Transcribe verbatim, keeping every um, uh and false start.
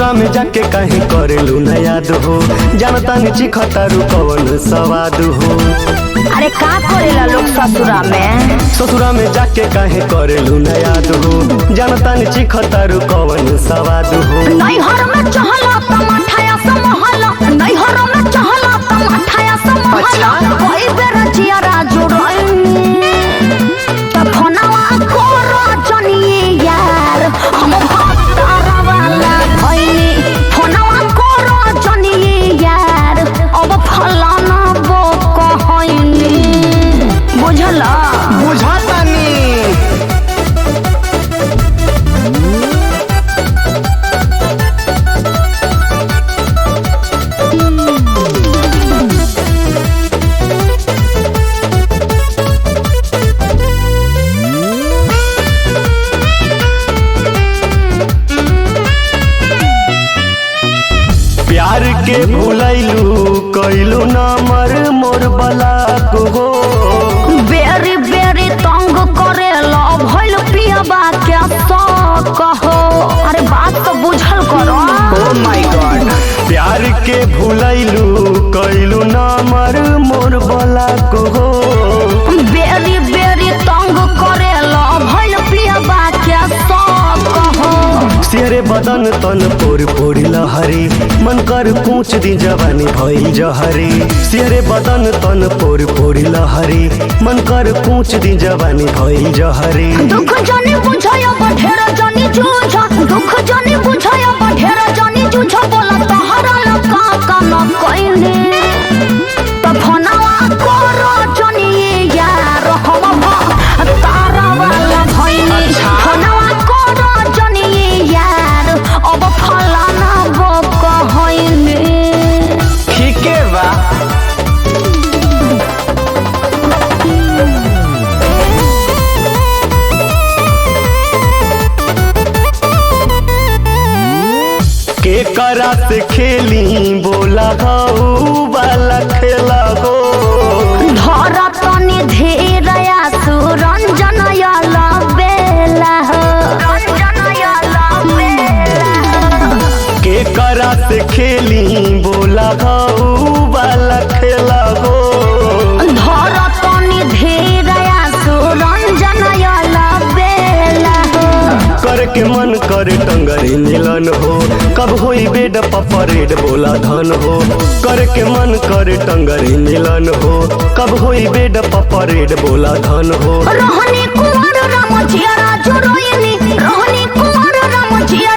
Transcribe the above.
ससुरा में जाके कहीं करेलू न याद हो, जानता नीची खतारू कवन सवाद हो। अरे का करेला लोग ससुरा में? ससुरा में जाके कहीं करेलू न याद हो, जानता नीची खतारू कवन सवाद हो। नैहर में चहला टमाठाया समहला, नैहर में चहला टमाठाया समहला, कोई बेरा जियारा जुड़ैनी त फोनवा कोरा जनिए यार, हम भातारा वाला भइनी। फोनवा कोरा जनिए यार, अब फलाना बो कहैनी। बुझला बुझातानी प्यार के भूलैलू कैलू नमर मोर बलाक हो। बेरी बेरी तंग करेला भइल पियबा के शौक हो। अरे बात तो बुझल करो। ओ माय गॉड, प्यार के भूलैलू कैलू नमर मोर बलाक हो। बेरी बेरी तंग करेला भइल पियबा के शौक हो। सिहरे बदन तन पोर पोरी लहरी, मन कर पूछ दी जवानी भइल जहरी। सिहरे बदन तन पोर पोरी लहरी, मन कर पूछ दी जवानी भइल जहरी। दुख जानी बुझाया बढेरा जानी जूझा, दुख जानी बुझाया बढेरा जानी जूझा, बोला तहरा लका का न कइने त फोनवा कोरा जानी यार, हम तारा वाला भइनी। फोनवा कोरा जानी यार, अब फलाना बो कहइने। ठीके बा। के करा से खेली बोला हऊ वाला खेला हो। धरा तनी धीरया सुरंजन याला बेला हो, रंजन याला बेला हो। के करा से खेली बोला हऊ वाला खेला हो। धरा तनी धीरया सुरंजन याला बेला हो। कर के मन करे टंगरी मिलन हो, कब होई बेड पपरेड बोला धन हो। कर के मन करे टंगरी मिलन हो, कब होई बेड पपरेड बोला धन हो। रहनी कुंवर राम जिया जोरोइनी, रहनी कुंवर राम जिया